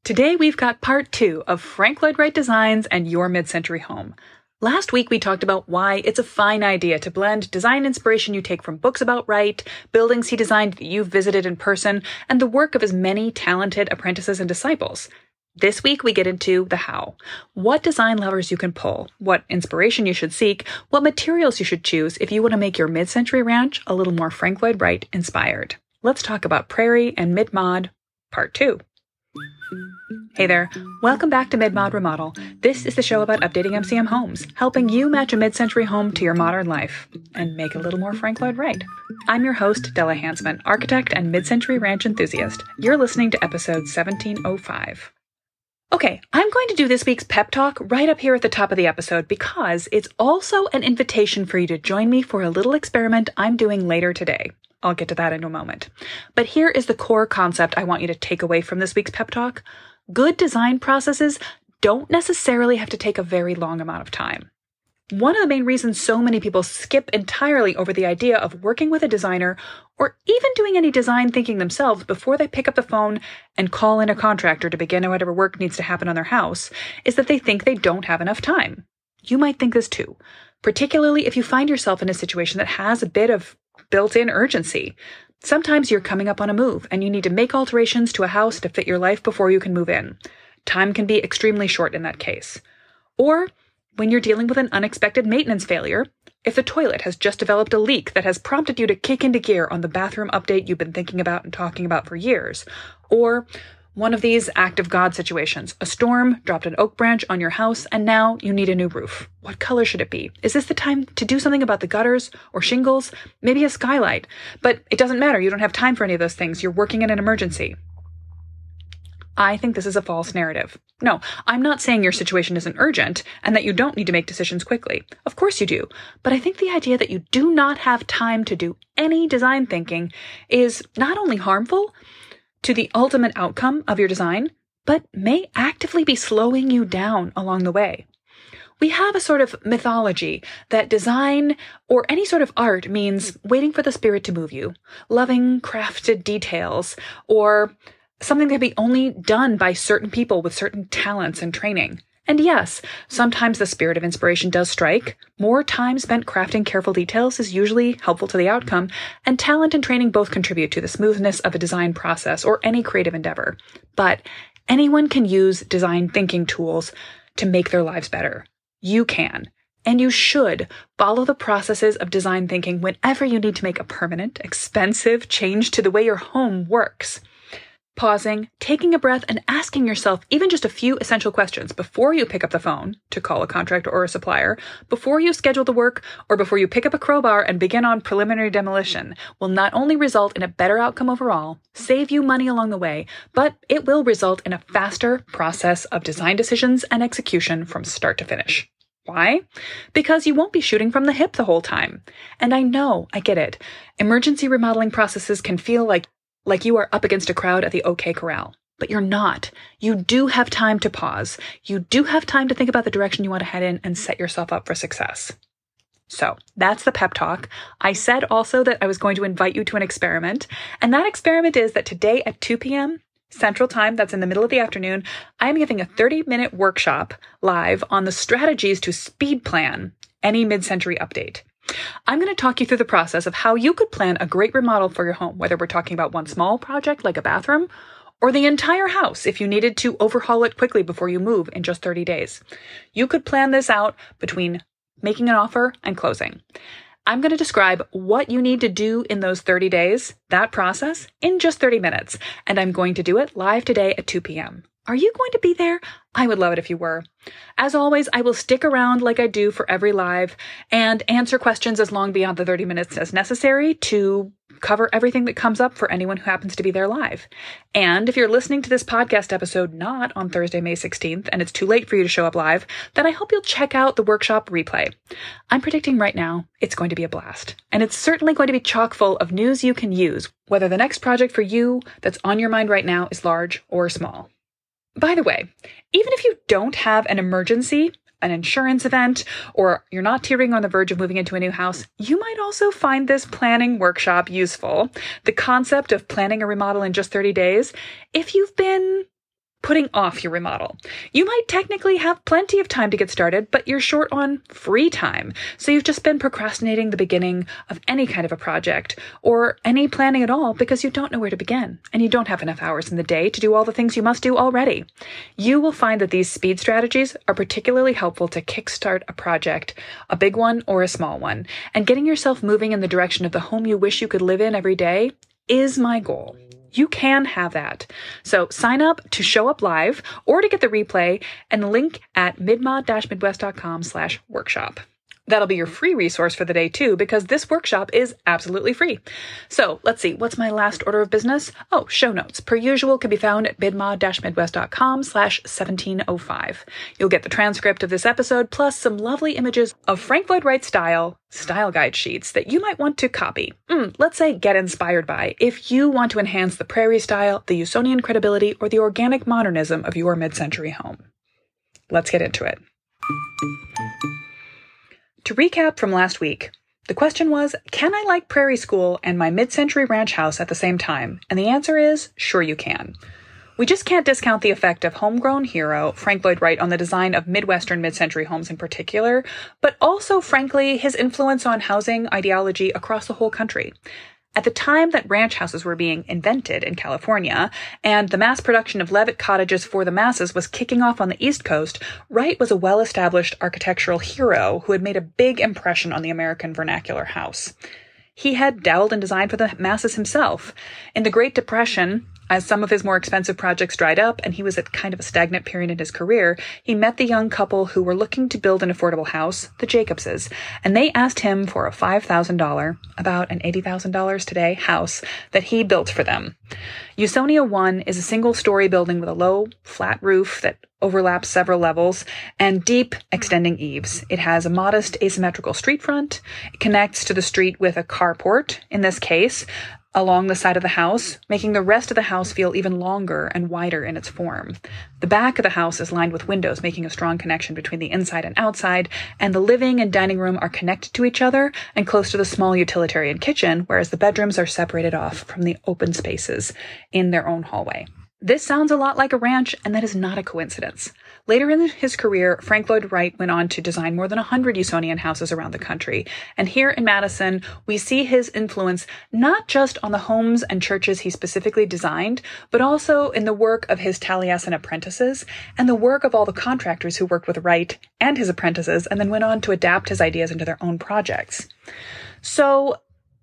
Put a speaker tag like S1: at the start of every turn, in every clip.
S1: Today we've got part 2 of Frank Lloyd Wright Designs and Your Mid-Century Home. Last week we talked about why it's a fine idea to blend design inspiration you take from books about Wright, buildings he designed that you've visited in person, and the work of his many talented apprentices and disciples. This week we get into the how. What design levers you can pull, what inspiration you should seek, what materials you should choose if you want to make your mid-century ranch a little more Frank Lloyd Wright inspired. Let's talk about Prairie and Mid-Mod, part 2. Hey there, welcome back to Mid-Mod Remodel. This is the show about updating MCM homes, helping you match a mid-century home to your modern life, and make it a little more Frank Lloyd Wright. I'm your host, Della Hansman, architect and mid-century ranch enthusiast. You're listening to episode 1705. Okay, I'm going to do this week's pep talk right up here at the top of the episode because it's also an invitation for you to join me for a little experiment I'm doing later today. I'll get to that in a moment. But here is the core concept I want you to take away from this week's pep talk. Good design processes don't necessarily have to take a very long amount of time. One of the main reasons so many people skip entirely over the idea of working with a designer or even doing any design thinking themselves before they pick up the phone and call in a contractor to begin whatever work needs to happen on their house is that they think they don't have enough time. You might think this too, particularly if you find yourself in a situation that has a bit of built-in urgency. Sometimes you're coming up on a move and you need to make alterations to a house to fit your life before you can move in. Time can be extremely short in that case. Or when you're dealing with an unexpected maintenance failure, if the toilet has just developed a leak that has prompted you to kick into gear on the bathroom update you've been thinking about and talking about for years, or one of these act of God situations, a storm dropped an oak branch on your house and now you need a new roof. What color should it be? Is this the time to do something about the gutters or shingles? Maybe a skylight. But it doesn't matter. You don't have time for any of those things. You're working in an emergency. I think this is a false narrative. No, I'm not saying your situation isn't urgent and that you don't need to make decisions quickly. Of course you do. But I think the idea that you do not have time to do any design thinking is not only harmful to the ultimate outcome of your design, but may actively be slowing you down along the way. We have a sort of mythology that design or any sort of art means waiting for the spirit to move you, loving crafted details, or something that can be only done by certain people with certain talents and training. And yes, sometimes the spirit of inspiration does strike. More time spent crafting careful details is usually helpful to the outcome, and talent and training both contribute to the smoothness of a design process or any creative endeavor. But anyone can use design thinking tools to make their lives better. You can, and you should follow the processes of design thinking whenever you need to make a permanent, expensive change to the way your home works. Pausing, taking a breath, and asking yourself even just a few essential questions before you pick up the phone to call a contractor or a supplier, before you schedule the work, or before you pick up a crowbar and begin on preliminary demolition will not only result in a better outcome overall, save you money along the way, but it will result in a faster process of design decisions and execution from start to finish. Why? Because you won't be shooting from the hip the whole time. And I know, I get it. Emergency remodeling processes can feel like you are up against a crowd at the OK Corral. But you're not. You do have time to pause. You do have time to think about the direction you want to head in and set yourself up for success. So that's the pep talk. I said also that I was going to invite you to an experiment. And that experiment is that today at 2 p.m. Central Time, that's in the middle of the afternoon, I am giving a 30-minute workshop live on the strategies to speed plan any mid-century update. I'm going to talk you through the process of how you could plan a great remodel for your home, whether we're talking about one small project like a bathroom or the entire house if you needed to overhaul it quickly before you move in just 30 days. You could plan this out between making an offer and closing. I'm going to describe what you need to do in those 30 days, that process, in just 30 minutes, and I'm going to do it live today at 2 p.m. Are you going to be there? I would love it if you were. As always, I will stick around like I do for every live and answer questions as long beyond the 30 minutes as necessary to cover everything that comes up for anyone who happens to be there live. And if you're listening to this podcast episode not on Thursday, May 16th, and it's too late for you to show up live, then I hope you'll check out the workshop replay. I'm predicting right now it's going to be a blast. And it's certainly going to be chock full of news you can use, whether the next project for you that's on your mind right now is large or small. By the way, even if you don't have an emergency, an insurance event, or you're not teetering on the verge of moving into a new house, you might also find this planning workshop useful. The concept of planning a remodel in just 30 days, if you've been putting off your remodel. You might technically have plenty of time to get started, but you're short on free time. So you've just been procrastinating the beginning of any kind of a project or any planning at all because you don't know where to begin and you don't have enough hours in the day to do all the things you must do already. You will find that these speed strategies are particularly helpful to kickstart a project, a big one or a small one, and getting yourself moving in the direction of the home you wish you could live in every day is my goal. You can have that. So sign up to show up live or to get the replay and the link at midmod-midwest.com/workshop. That'll be your free resource for the day too, because this workshop is absolutely free. So let's see, what's my last order of business? Oh, show notes, per usual, can be found at midmod-midwest.com/1705. You'll get the transcript of this episode, plus some lovely images of Frank Lloyd Wright style guide sheets that you might want to copy. Let's say get inspired by, if you want to enhance the prairie style, the Usonian credibility, or the organic modernism of your mid-century home. Let's get into it. To recap from last week, the question was, can I like Prairie School and my mid-century ranch house at the same time? And the answer is, sure you can. We just can't discount the effect of homegrown hero Frank Lloyd Wright on the design of Midwestern mid-century homes in particular, but also, frankly, his influence on housing ideology across the whole country. At the time that ranch houses were being invented in California, and the mass production of Levitt cottages for the masses was kicking off on the East Coast, Wright was a well-established architectural hero who had made a big impression on the American vernacular house. He had dabbled in design for the masses himself. In the Great Depression, as some of his more expensive projects dried up and he was at kind of a stagnant period in his career, he met the young couple who were looking to build an affordable house, the Jacobses, and they asked him for a $5,000, about an $80,000 today, house that he built for them. Usonia 1 is a single-story building with a low, flat roof that overlaps several levels and deep, extending eaves. It has a modest asymmetrical street front. It connects to the street with a carport, in this case, along the side of the house, making the rest of the house feel even longer and wider in its form. The back of the house is lined with windows, making a strong connection between the inside and outside, and the living and dining room are connected to each other and close to the small utilitarian kitchen, whereas the bedrooms are separated off from the open spaces in their own hallway. This sounds a lot like a ranch, and that is not a coincidence. Later in his career, Frank Lloyd Wright went on to design more than 100 Usonian houses around the country. And here in Madison, we see his influence not just on the homes and churches he specifically designed, but also in the work of his Taliesin apprentices and the work of all the contractors who worked with Wright and his apprentices and then went on to adapt his ideas into their own projects. So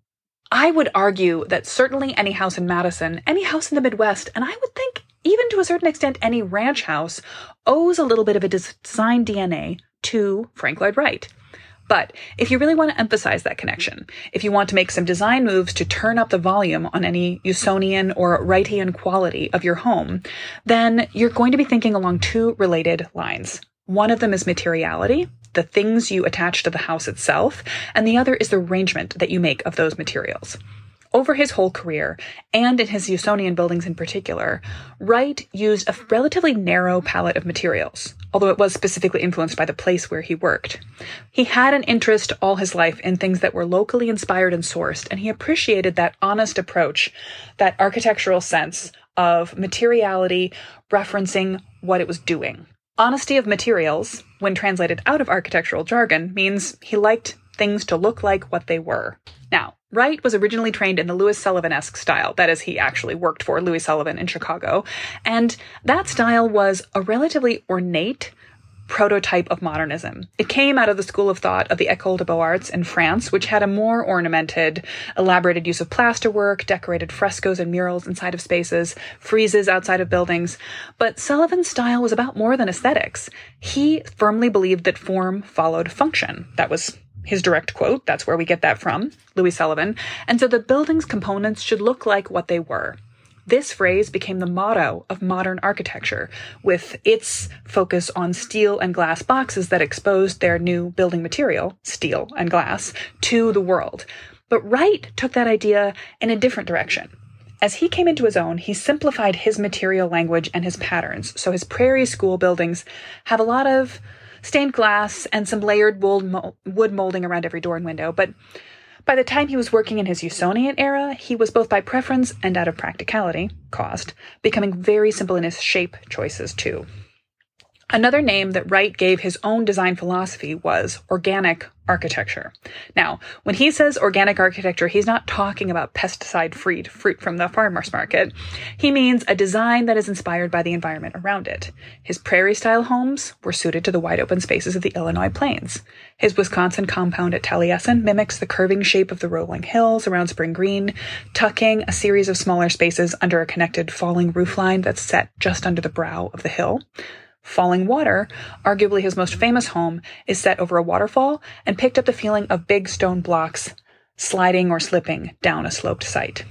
S1: I would argue that certainly any house in Madison, any house in the Midwest, and I would think even to a certain extent any ranch house, owes a little bit of a design DNA to Frank Lloyd Wright. But if you really want to emphasize that connection, if you want to make some design moves to turn up the volume on any Usonian or Wrightian quality of your home, then you're going to be thinking along two related lines. One of them is materiality, the things you attach to the house itself, and the other is the arrangement that you make of those materials. Over his whole career, and in his Usonian buildings in particular, Wright used a relatively narrow palette of materials, although it was specifically influenced by the place where he worked. He had an interest all his life in things that were locally inspired and sourced, and he appreciated that honest approach, that architectural sense of materiality referencing what it was doing. Honesty of materials, when translated out of architectural jargon, means he liked things to look like what they were. Now, Wright was originally trained in the Louis Sullivan-esque style. That is, he actually worked for Louis Sullivan in Chicago. And that style was a relatively ornate prototype of modernism. It came out of the school of thought of the École des Beaux-Arts in France, which had a more ornamented, elaborated use of plasterwork, decorated frescoes and murals inside of spaces, friezes outside of buildings. But Sullivan's style was about more than aesthetics. He firmly believed that form followed function. That was his direct quote. That's where we get that from, Louis Sullivan. And so the building's components should look like what they were. This phrase became the motto of modern architecture, with its focus on steel and glass boxes that exposed their new building material, steel and glass, to the world. But Wright took that idea in a different direction. As he came into his own, he simplified his material language and his patterns. So his Prairie School buildings have a lot of stained glass and some layered wood molding around every door and window. But By the time he was working in his Usonian era, he was both by preference and out of practicality, cost, becoming very simple in his shape choices too. Another name that Wright gave his own design philosophy was organic architecture. Now, when he says organic architecture, he's not talking about pesticide-free fruit from the farmer's market. He means a design that is inspired by the environment around it. His prairie-style homes were suited to the wide open spaces of the Illinois plains. His Wisconsin compound at Taliesin mimics the curving shape of the rolling hills around Spring Green, tucking a series of smaller spaces under a connected falling roofline that's set just under the brow of the hill. Falling Water, arguably his most famous home, is set over a waterfall and picked up the feeling of big stone blocks sliding or slipping down a sloped site.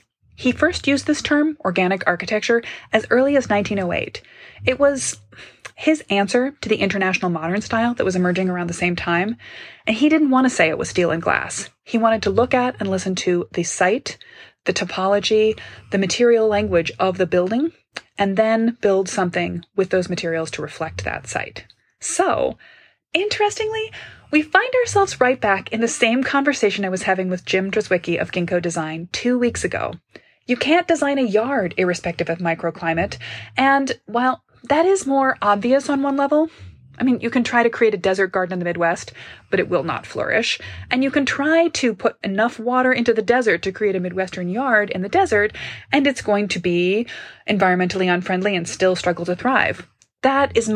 S1: He first used this term, organic architecture, as early as 1908. It was his answer to the international modern style that was emerging around the same time, and he didn't want to say it was steel and glass. He wanted to look at and listen to the site, the topology, the material language of the building, and then build something with those materials to reflect that site. So, interestingly, we find ourselves right back in the same conversation I was having with Jim Drzwicki of Ginkgo Design 2 weeks ago. You can't design a yard irrespective of microclimate, and while that is more obvious on one level, I mean, you can try to create a desert garden in the Midwest, but it will not flourish. And you can try to put enough water into the desert to create a Midwestern yard in the desert, and it's going to be environmentally unfriendly and still struggle to thrive. That's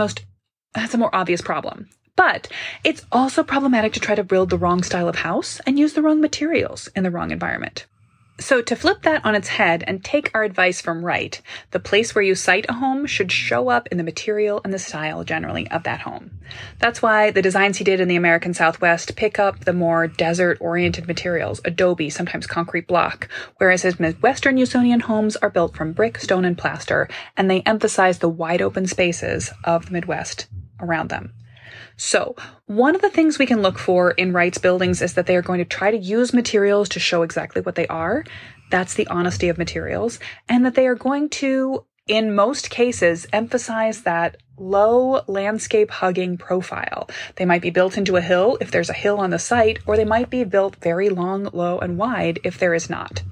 S1: a more obvious problem. But it's also problematic to try to build the wrong style of house and use the wrong materials in the wrong environment. So to flip that on its head and take our advice from Wright, the place where you site a home should show up in the material and the style generally of that home. That's why the designs he did in the American Southwest pick up the more desert-oriented materials, adobe, sometimes concrete block, whereas his Midwestern Usonian homes are built from brick, stone, and plaster, and they emphasize the wide open spaces of the Midwest around them. So, one of the things we can look for in Wright's buildings is that they are going to try to use materials to show exactly what they are. That's the honesty of materials. And that they are going to, in most cases, emphasize that low landscape hugging profile. They might be built into a hill if there's a hill on the site, or they might be built very long, low, and wide if there is not.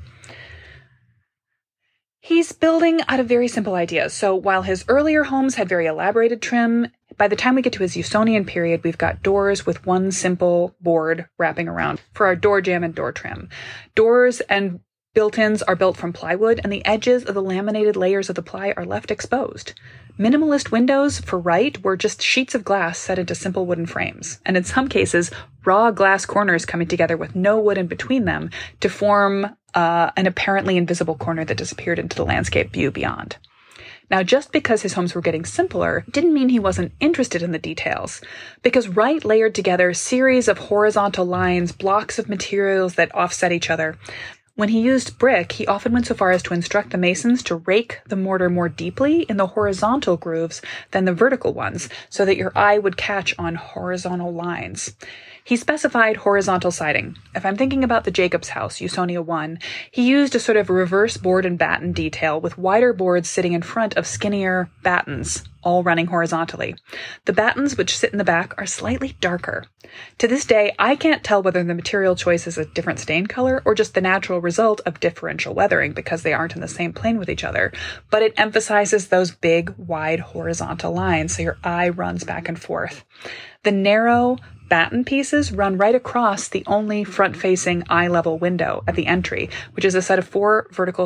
S1: He's building out of very simple ideas. So while his earlier homes had very elaborated trim, by the time we get to his Usonian period, we've got doors with one simple board wrapping around for our door jamb and door trim. Doors and built-ins are built from plywood, and the edges of the laminated layers of the ply are left exposed. Minimalist windows for Wright were just sheets of glass set into simple wooden frames, and in some cases, raw glass corners coming together with no wood in between them to form an apparently invisible corner that disappeared into the landscape view beyond. Now, just because his homes were getting simpler didn't mean he wasn't interested in the details, because Wright layered together a series of horizontal lines, blocks of materials that offset each other. When he used brick, he often went so far as to instruct the masons to rake the mortar more deeply in the horizontal grooves than the vertical ones, so that your eye would catch on horizontal lines. He specified horizontal siding. If I'm thinking about the Jacobs house, Usonia 1, he used a sort of reverse board and batten detail with wider boards sitting in front of skinnier battens, all running horizontally. The battens, which sit in the back, are slightly darker. To this day, I can't tell whether the material choice is a different stain color or just the natural result of differential weathering because they aren't in the same plane with each other, but it emphasizes those big, wide horizontal lines so your eye runs back and forth. The narrow batten pieces run right across the only front-facing eye-level window at the entry, which is a set of four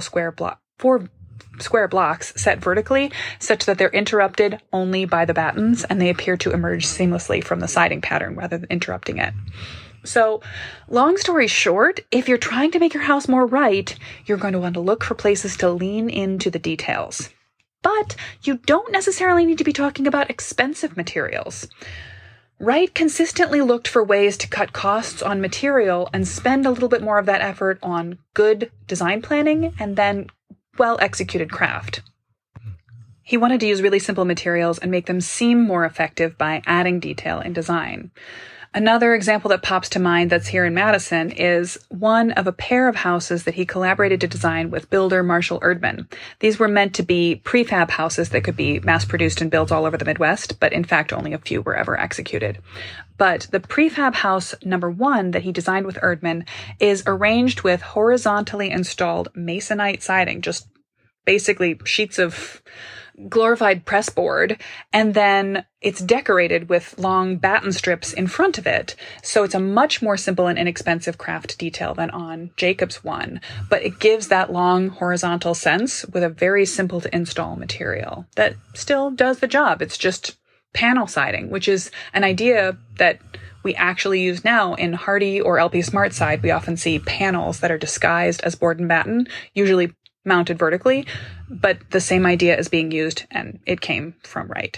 S1: square blocks set vertically such that they're interrupted only by the battens and they appear to emerge seamlessly from the siding pattern rather than interrupting it. So, long story short, if you're trying to make your house more Wright, you're going to want to look for places to lean into the details. But you don't necessarily need to be talking about expensive materials. Wright consistently looked for ways to cut costs on material and spend a little bit more of that effort on good design planning and then well-executed craft. He wanted to use really simple materials and make them seem more effective by adding detail in design. Another example that pops to mind that's here in Madison is one of a pair of houses that he collaborated to design with builder Marshall Erdman. These were meant to be prefab houses that could be mass-produced and built all over the Midwest, but in fact only a few were ever executed. But the prefab house number 1 that he designed with Erdman is arranged with horizontally installed masonite siding, just basically sheets of glorified pressboard, and then it's decorated with long batten strips in front of it. So it's a much more simple and inexpensive craft detail than on Jacob's one, but it gives that long horizontal sense with a very simple to install material that still does the job. It's just panel siding, which is an idea that we actually use now in Hardie or LP SmartSide. We often see panels that are disguised as board and batten, usually mounted vertically, but the same idea is being used, and it came from Wright.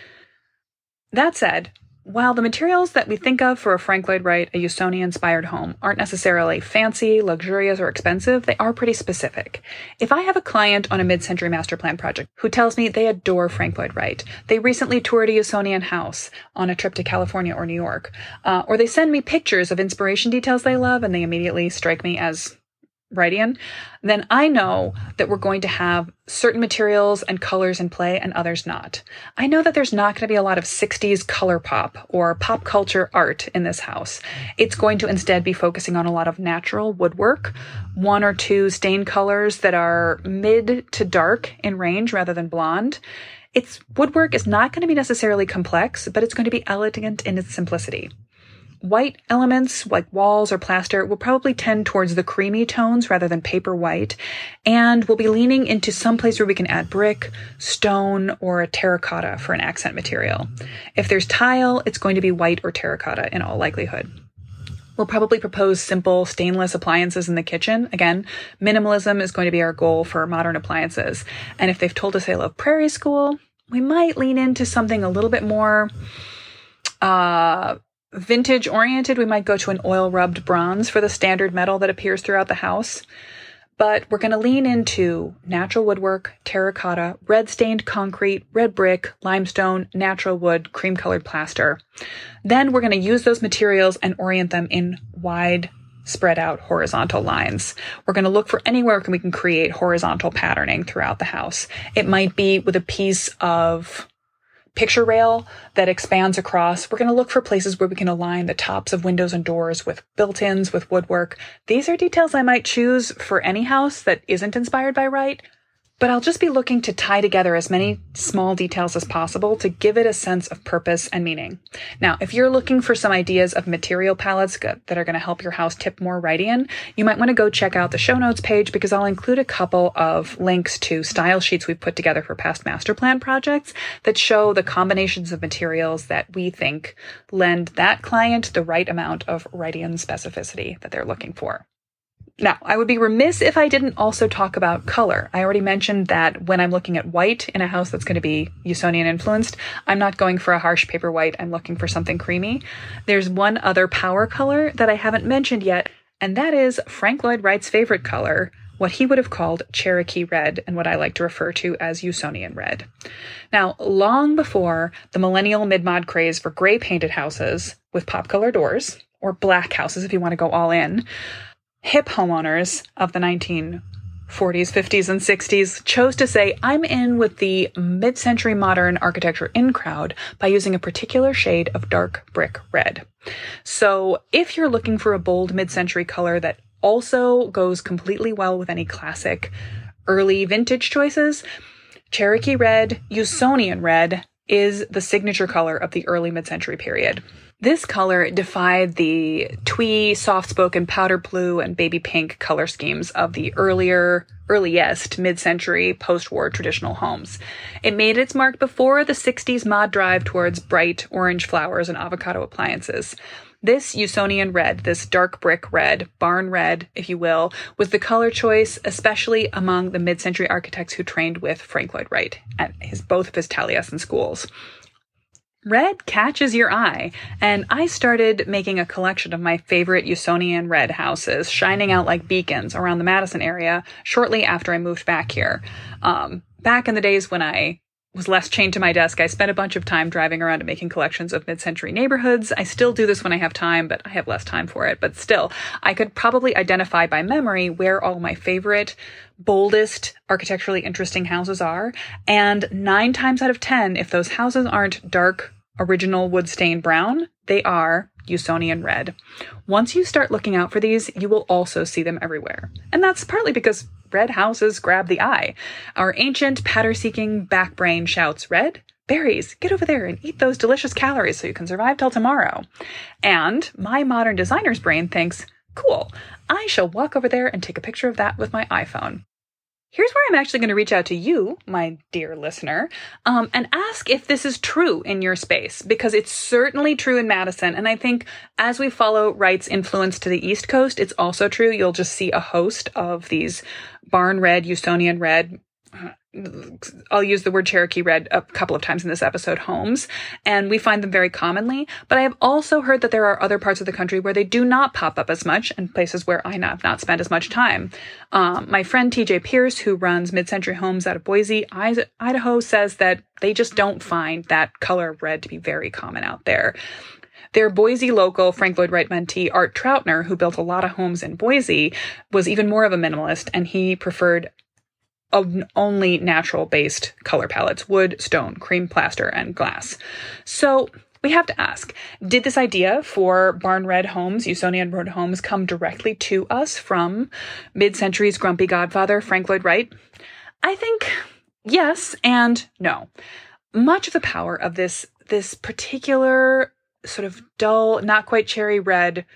S1: That said, while the materials that we think of for a Frank Lloyd Wright, a Usonian-inspired home, aren't necessarily fancy, luxurious, or expensive, they are pretty specific. If I have a client on a mid-century master plan project who tells me they adore Frank Lloyd Wright, they recently toured a Usonian house on a trip to California or New York, or they send me pictures of inspiration details they love and they immediately strike me as Wrightian, then I know that we're going to have certain materials and colors in play and others not. I know that there's not going to be a lot of 60s color pop or pop culture art in this house. It's going to instead be focusing on a lot of natural woodwork, 1 or 2 stain colors that are mid to dark in range rather than blonde. Its woodwork is not going to be necessarily complex, but it's going to be elegant in its simplicity. White elements like walls or plaster will probably tend towards the creamy tones rather than paper white, and we'll be leaning into some place where we can add brick, stone, or a terracotta for an accent material. If there's tile, it's going to be white or terracotta in all likelihood. We'll probably propose simple stainless appliances in the kitchen. Again, minimalism is going to be our goal for modern appliances. And if they've told us they love Prairie School, we might lean into something a little bit more vintage oriented. We might go to an oil rubbed bronze for the standard metal that appears throughout the house. But we're going to lean into natural woodwork, terracotta, red stained concrete, red brick, limestone, natural wood, cream colored plaster. Then we're going to use those materials and orient them in wide, spread out horizontal lines. We're going to look for anywhere we can create horizontal patterning throughout the house. It might be with a piece of picture rail that expands across. We're going to look for places where we can align the tops of windows and doors with built-ins, with woodwork. These are details I might choose for any house that isn't inspired by Wright, but I'll just be looking to tie together as many small details as possible to give it a sense of purpose and meaning. Now, if you're looking for some ideas of material palettes that are going to help your house tip more Wrightian, you might want to go check out the show notes page because I'll include a couple of links to style sheets we've put together for past master plan projects that show the combinations of materials that we think lend that client the right amount of Wrightian specificity that they're looking for. Now, I would be remiss if I didn't also talk about color. I already mentioned that when I'm looking at white in a house that's going to be Usonian influenced, I'm not going for a harsh paper white. I'm looking for something creamy. There's one other power color that I haven't mentioned yet, and that is Frank Lloyd Wright's favorite color, what he would have called Cherokee red, and what I like to refer to as Usonian red. Now, long before the millennial mid-mod craze for gray painted houses with pop color doors, or black houses if you want to go all in, hip homeowners of the 1940s, 50s, and 60s chose to say, I'm in with the mid-century modern architecture in crowd by using a particular shade of dark brick red. So if you're looking for a bold mid-century color that also goes completely well with any classic early vintage choices, Cherokee red, Usonian red is the signature color of the early mid-century period. This color defied the twee, soft-spoken powder blue and baby pink color schemes of the earliest mid-century post-war traditional homes. It made its mark before the 60s mod drive towards bright orange flowers and avocado appliances. This Usonian red, this dark brick red, barn red, if you will, was the color choice, especially among the mid-century architects who trained with Frank Lloyd Wright at both of his Taliesin schools. Red catches your eye, and I started making a collection of my favorite Usonian red houses, shining out like beacons around the Madison area shortly after I moved back here. Back in the days when I was less chained to my desk, I spent a bunch of time driving around and making collections of mid-century neighborhoods. I still do this when I have time, but I have less time for it. But still, I could probably identify by memory where all my favorite, boldest, architecturally interesting houses are. And 9 times out of 10, if those houses aren't dark, original wood-stained brown, they are Usonian red. Once you start looking out for these, you will also see them everywhere. And that's partly because red houses grab the eye. Our ancient, patter-seeking back brain shouts, "Red? Berries, get over there and eat those delicious calories so you can survive till tomorrow." And my modern designer's brain thinks, "Cool, I shall walk over there and take a picture of that with my iPhone." Here's where I'm actually going to reach out to you, my dear listener, and ask if this is true in your space, because it's certainly true in Madison. And I think as we follow Wright's influence to the East Coast, it's also true. You'll just see a host of these barn red, Usonian red, I'll use the word Cherokee red a couple of times in this episode, homes, and we find them very commonly. But I have also heard that there are other parts of the country where they do not pop up as much, and places where I have not spent as much time. My friend TJ Pierce, who runs Mid-Century Homes out of Boise, Idaho, says that they just don't find that color of red to be very common out there. Their Boise local, Frank Lloyd Wright mentee, Art Troutner, who built a lot of homes in Boise, was even more of a minimalist, and he preferred only natural-based color palettes: wood, stone, cream plaster, and glass. So we have to ask, did this idea for barn red homes, Usonian red homes, come directly to us from mid-century's grumpy godfather, Frank Lloyd Wright? I think yes and no. Much of the power of this particular sort of dull, not quite cherry red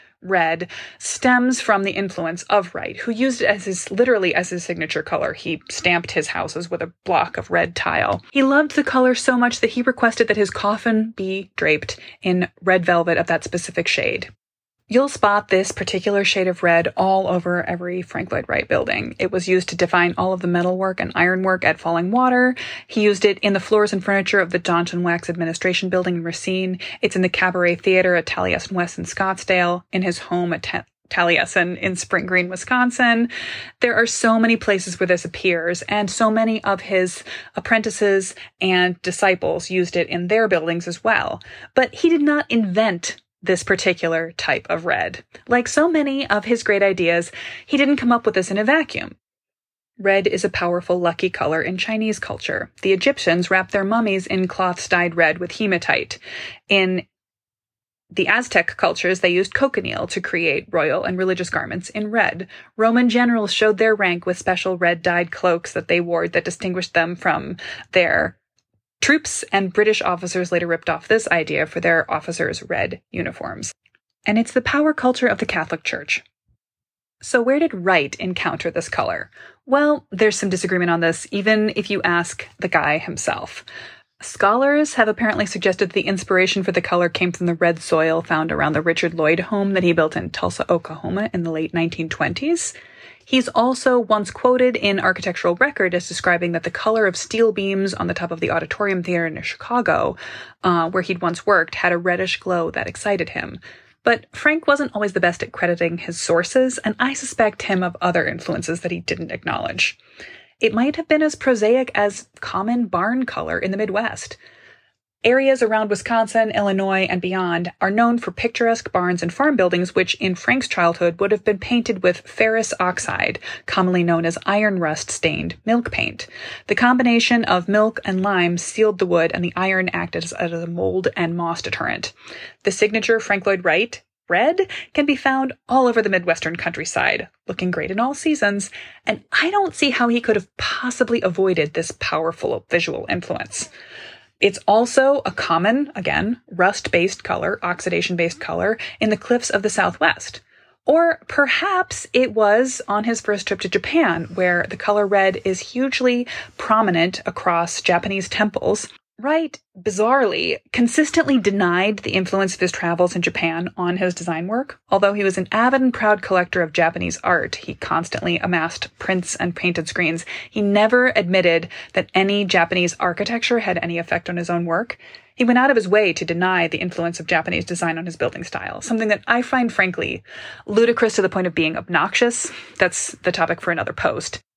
S1: stems from the influence of Wright, who used it literally as his signature color. He stamped his houses with a block of red tile. He loved the color so much that he requested that his coffin be draped in red velvet of that specific shade. You'll spot this particular shade of red all over every Frank Lloyd Wright building. It was used to define all of the metalwork and ironwork at Falling Water. He used it in the floors and furniture of the Johnson Wax Administration Building in Racine. It's in the Cabaret Theater at Taliesin West in Scottsdale, in his home at Taliesin in Spring Green, Wisconsin. There are so many places where this appears, and so many of his apprentices and disciples used it in their buildings as well. But he did not invent this particular type of red. Like so many of his great ideas, he didn't come up with this in a vacuum. Red is a powerful, lucky color in Chinese culture. The Egyptians wrapped their mummies in cloths dyed red with hematite. In the Aztec cultures, they used cochineal to create royal and religious garments in red. Roman generals showed their rank with special red-dyed cloaks that they wore that distinguished them from their troops, and British officers later ripped off this idea for their officers' red uniforms. And it's the power culture of the Catholic Church. So where did Wright encounter this color? Well, there's some disagreement on this, even if you ask the guy himself. Scholars have apparently suggested the inspiration for the color came from the red soil found around the Richard Lloyd home that he built in Tulsa, Oklahoma in the late 1920s. He's also once quoted in Architectural Record as describing that the color of steel beams on the top of the Auditorium Theater in Chicago, where he'd once worked, had a reddish glow that excited him. But Frank wasn't always the best at crediting his sources, and I suspect him of other influences that he didn't acknowledge. It might have been as prosaic as common barn color in the Midwest. Areas around Wisconsin, Illinois, and beyond are known for picturesque barns and farm buildings which, in Frank's childhood, would have been painted with ferrous oxide, commonly known as iron rust-stained milk paint. The combination of milk and lime sealed the wood, and the iron acted as a mold and moss deterrent. The signature Frank Lloyd Wright red can be found all over the Midwestern countryside, looking great in all seasons, and I don't see how he could have possibly avoided this powerful visual influence. It's also a common, again, rust-based color, oxidation-based color in the cliffs of the Southwest. Or perhaps it was on his first trip to Japan, where the color red is hugely prominent across Japanese temples. Wright, bizarrely, consistently denied the influence of his travels in Japan on his design work. Although he was an avid and proud collector of Japanese art, he constantly amassed prints and painted screens. He never admitted that any Japanese architecture had any effect on his own work. He went out of his way to deny the influence of Japanese design on his building style, something that I find, frankly, ludicrous to the point of being obnoxious. That's the topic for another post.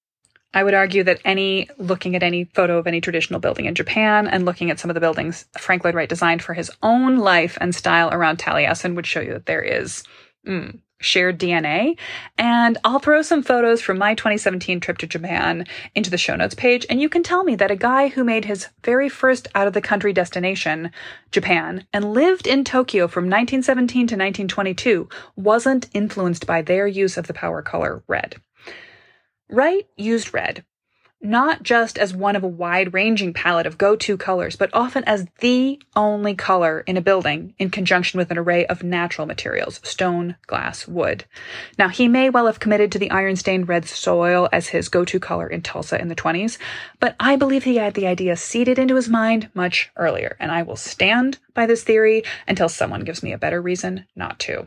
S1: I would argue that looking at any photo of any traditional building in Japan and looking at some of the buildings Frank Lloyd Wright designed for his own life and style around Taliesin would show you that there is shared DNA. And I'll throw some photos from my 2017 trip to Japan into the show notes page, and you can tell me that a guy who made his very first out-of-the-country destination, Japan, and lived in Tokyo from 1917 to 1922, wasn't influenced by their use of the power color red. Wright used red, not just as one of a wide-ranging palette of go-to colors, but often as the only color in a building in conjunction with an array of natural materials, stone, glass, wood. Now, he may well have committed to the iron-stained red soil as his go-to color in Tulsa in the 1920s, but I believe he had the idea seeded into his mind much earlier, and I will stand by this theory until someone gives me a better reason not to.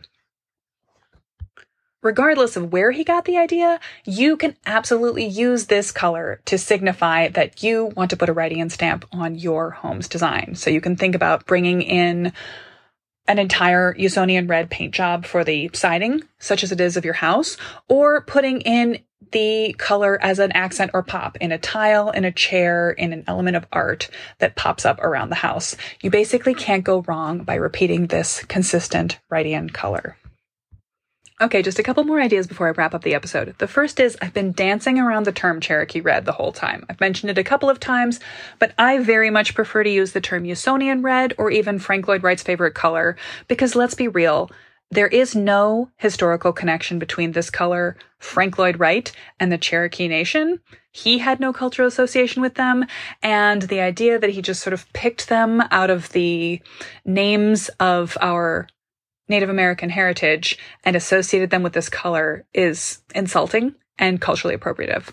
S1: Regardless of where he got the idea, you can absolutely use this color to signify that you want to put a Wrightian stamp on your home's design. So you can think about bringing in an entire Usonian red paint job for the siding, such as it is of your house, or putting in the color as an accent or pop in a tile, in a chair, in an element of art that pops up around the house. You basically can't go wrong by repeating this consistent Wrightian color. Okay, just a couple more ideas before I wrap up the episode. The first is I've been dancing around the term Cherokee red the whole time. I've mentioned it a couple of times, but I very much prefer to use the term Usonian red or even Frank Lloyd Wright's favorite color because let's be real, there is no historical connection between this color, Frank Lloyd Wright, and the Cherokee Nation. He had no cultural association with them, and the idea that he just sort of picked them out of the names of our Native American heritage and associated them with this color is insulting and culturally appropriative.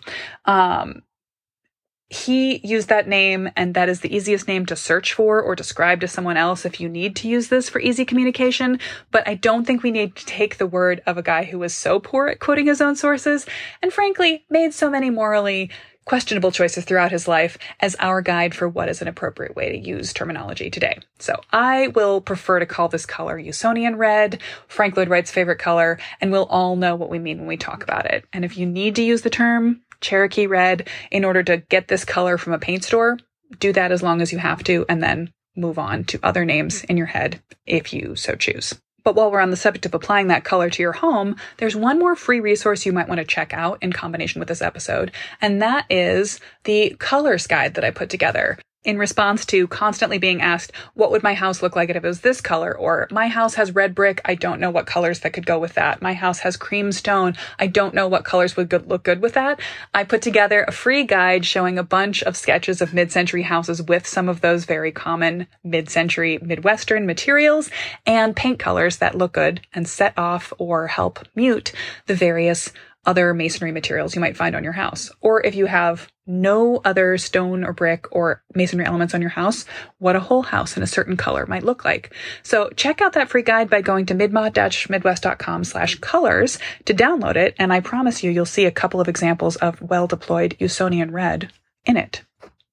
S1: He used that name, and that is the easiest name to search for or describe to someone else if you need to use this for easy communication. But I don't think we need to take the word of a guy who was so poor at quoting his own sources and frankly made so many morally questionable choices throughout his life as our guide for what is an appropriate way to use terminology today. So I will prefer to call this color Usonian red, Frank Lloyd Wright's favorite color, and we'll all know what we mean when we talk about it. And if you need to use the term Cherokee red in order to get this color from a paint store, do that as long as you have to, and then move on to other names in your head if you so choose. But while we're on the subject of applying that color to your home, there's one more free resource you might want to check out in combination with this episode, and that is the colors guide that I put together. In response to constantly being asked, what would my house look like if it was this color? Or my house has red brick. I don't know what colors that could go with that. My house has cream stone. I don't know what colors would look good with that. I put together a free guide showing a bunch of sketches of mid-century houses with some of those very common mid-century Midwestern materials and paint colors that look good and set off or help mute the various other masonry materials you might find on your house. Or if you have no other stone or brick or masonry elements on your house, what a whole house in a certain color might look like. So check out that free guide by going to midmod-midwest.com/colors to download it. And I promise you'll see a couple of examples of well-deployed Usonian red in it.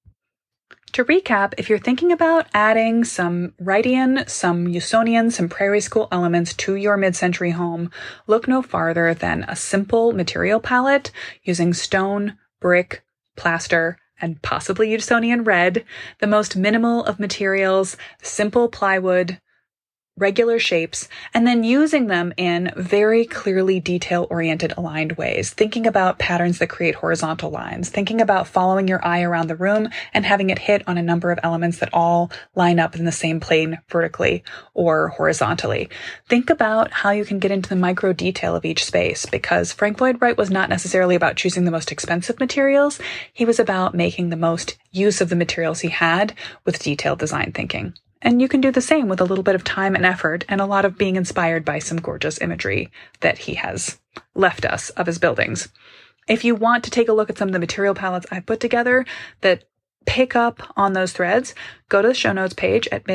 S1: To recap, if you're thinking about adding some Wrightian, some Usonian, some Prairie School elements to your mid-century home, look no farther than a simple material palette using stone, brick, plaster, and possibly Usonian red, the most minimal of materials, simple plywood, regular shapes, and then using them in very clearly detail-oriented aligned ways, thinking about patterns that create horizontal lines, thinking about following your eye around the room and having it hit on a number of elements that all line up in the same plane vertically or horizontally. Think about how you can get into the micro detail of each space, because Frank Lloyd Wright was not necessarily about choosing the most expensive materials. He was about making the most use of the materials he had with detailed design thinking. And you can do the same with a little bit of time and effort and a lot of being inspired by some gorgeous imagery that he has left us of his buildings. If you want to take a look at some of the material palettes I've put together that pick up on those threads, go to the show notes page at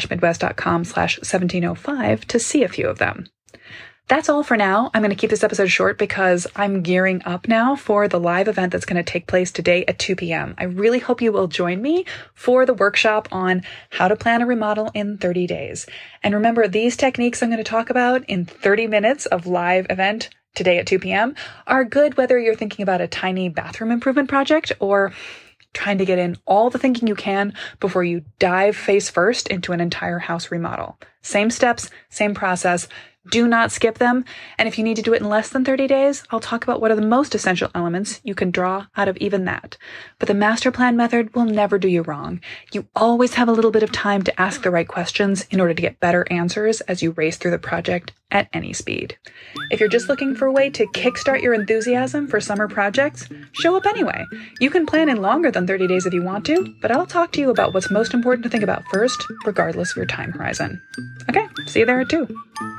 S1: midmod-midwest.com/1705 to see a few of them. That's all for now. I'm going to keep this episode short because I'm gearing up now for the live event that's going to take place today at 2 p.m. I really hope you will join me for the workshop on how to plan a remodel in 30 days. And remember, these techniques I'm going to talk about in 30 minutes of live event today at 2 p.m. are good whether you're thinking about a tiny bathroom improvement project or trying to get in all the thinking you can before you dive face first into an entire house remodel. Same steps, same process. Do not skip them. And if you need to do it in less than 30 days, I'll talk about what are the most essential elements you can draw out of even that. But the master plan method will never do you wrong. You always have a little bit of time to ask the right questions in order to get better answers as you race through the project at any speed. If you're just looking for a way to kickstart your enthusiasm for summer projects, show up anyway. You can plan in longer than 30 days if you want to, but I'll talk to you about what's most important to think about first, regardless of your time horizon. Okay, see you there at 2.